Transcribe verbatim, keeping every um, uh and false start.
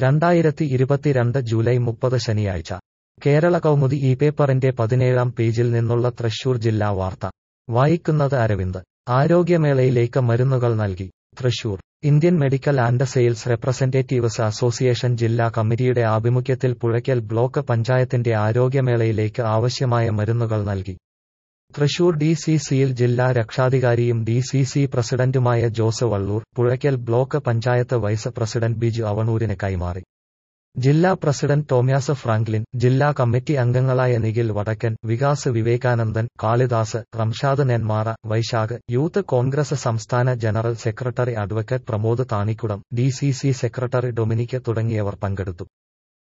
രണ്ടായിരത്തി ഇരുപത്തിരണ്ട് ജൂലൈ മുപ്പത് ശനിയാഴ്ച കേരള കൗമുദി ഈ പേപ്പറിന്റെ പതിനേഴാം പേജിൽ നിന്നുള്ള തൃശൂർ ജില്ലാ വാർത്ത വായിക്കുന്നത് അരവിന്ദ്. ആരോഗ്യമേളയിലേക്ക് മരുന്നുകൾ നൽകി. Thrissur Indian medical and sales representatives association ജില്ലാ കമ്മിറ്റിയുടെ ആഭിമുഖ്യത്തിൽ പുഴയ്ക്കൽ ബ്ലോക്ക് പഞ്ചായത്തിന്റെ ആരോഗ്യമേളയിലേക്ക് ആവശ്യമായ മരുന്നുകൾ നൽകി. തൃശൂർ ഡി സി സിയിൽ ജില്ലാ രക്ഷാധികാരിയും ഡി സി സി പ്രസിഡന്റുമായ Jose Vallur Puzhakkal block panchayat vice president Biju അവണൂരിന് കൈമാറി. ജില്ലാ പ്രസിഡന്റ് ടോമ്യാസ് ഫ്രാങ്ക്ലിൻ, ജില്ലാ കമ്മിറ്റി അംഗങ്ങളായ നിഖിൽ വടക്കൻ, വികാസ് വിവേകാനന്ദൻ, കാളിദാസ്, റംഷാദ് നെന്മാറ, വൈശാഖ്, യൂത്ത് കോൺഗ്രസ് സംസ്ഥാന general secretary advocate Pramod Thanikkudam, D C C secretary Dominic തുടങ്ങിയവർ പങ്കെടുത്തു.